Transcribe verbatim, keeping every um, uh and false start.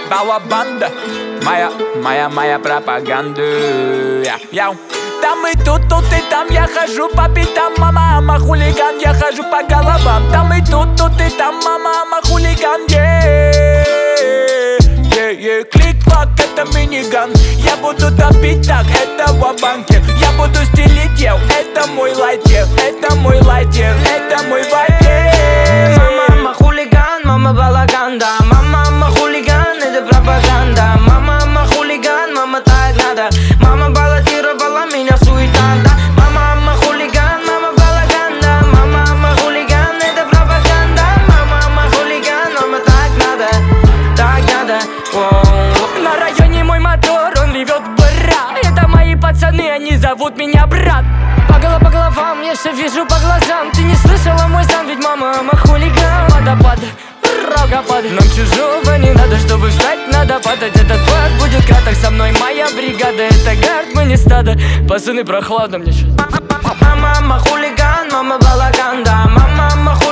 балабанда, моя, моя, моя пропаганда. Яу. Там и тут, тут и там я хожу по битам, мама, ама, хулиган, я хожу по головам. Там и тут, тут и там, мама, ама, хулиган, yeah, yeah, yeah. Клик-клак, это миниган. Я буду топить так, это ва-банкер. Я буду стелить, ел, это мой лайтер. Это мой лайтер, это мой вайпер. Мама, ама, хулиган, мама, балаган, да. Мама, ама, хулиган, это пропаганда. Мама, ама, хулиган, мама, так надо. Мама баллотировала меня в суета, да. Мама, ама, хулиган, мама, балаган, да. Мама, ама, хулиган, это пропаганда. Мама, ама, хулиган, мама, так надо. Так надо, воу. На районе мой мотор, он ревет бра. Это мои пацаны, они зовут меня брат. По головам, по головам, я все вижу по глазам. Ты не слышала мой сан, ведь мама, ама, хулиган. Водопад, рогопад. Нам чужого не надо, чтобы встать, надо падать. Этот пад будет краток, со мной моя бригада. Это гард, мы не стадо, пацаны, прохладно мне сейчас. Мама, ама, хулиган, мама, балаган, да. Мама, ама, хулиган.